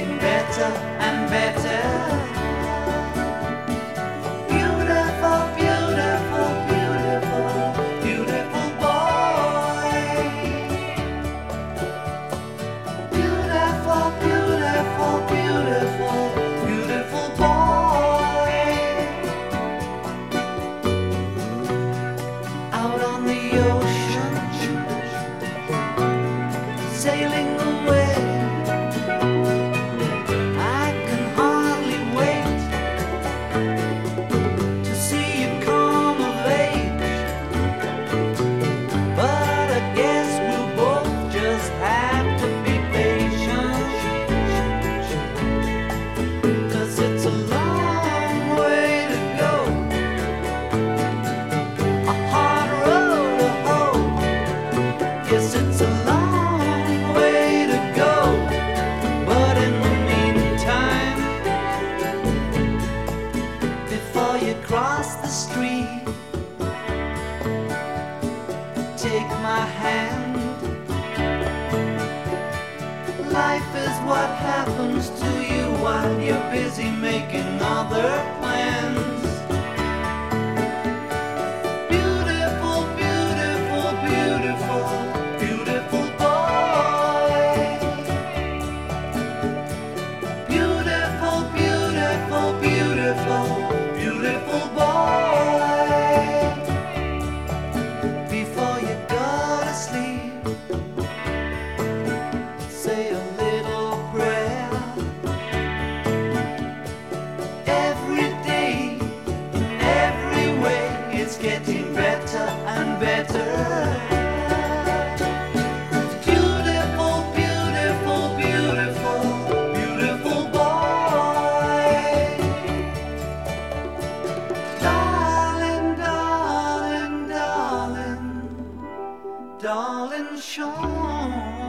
getting better and better. Beautiful, beautiful, beautiful, beautiful boy. Beautiful, beautiful, beautiful, beautiful boy. Out on the ocean, sailing away. I can hardly wait to see you come of age. But I guess we'll both just have to be patient, 'cause it's a long way to go, a hard road to hoe. Yes, it's a long way to go, but in the meantime, before you cross the street, take my hand. Life is what happens to you while you're busy making other plans. Beautiful, beautiful, beautiful, beautiful boy. Beautiful, beautiful, beautiful, beautiful boy. Before you go to sleep, say a little prayer. Every day, in every way, it's getting better and better. Beautiful, beautiful, beautiful, beautiful boy. Darling, darling, darling, darling Sean.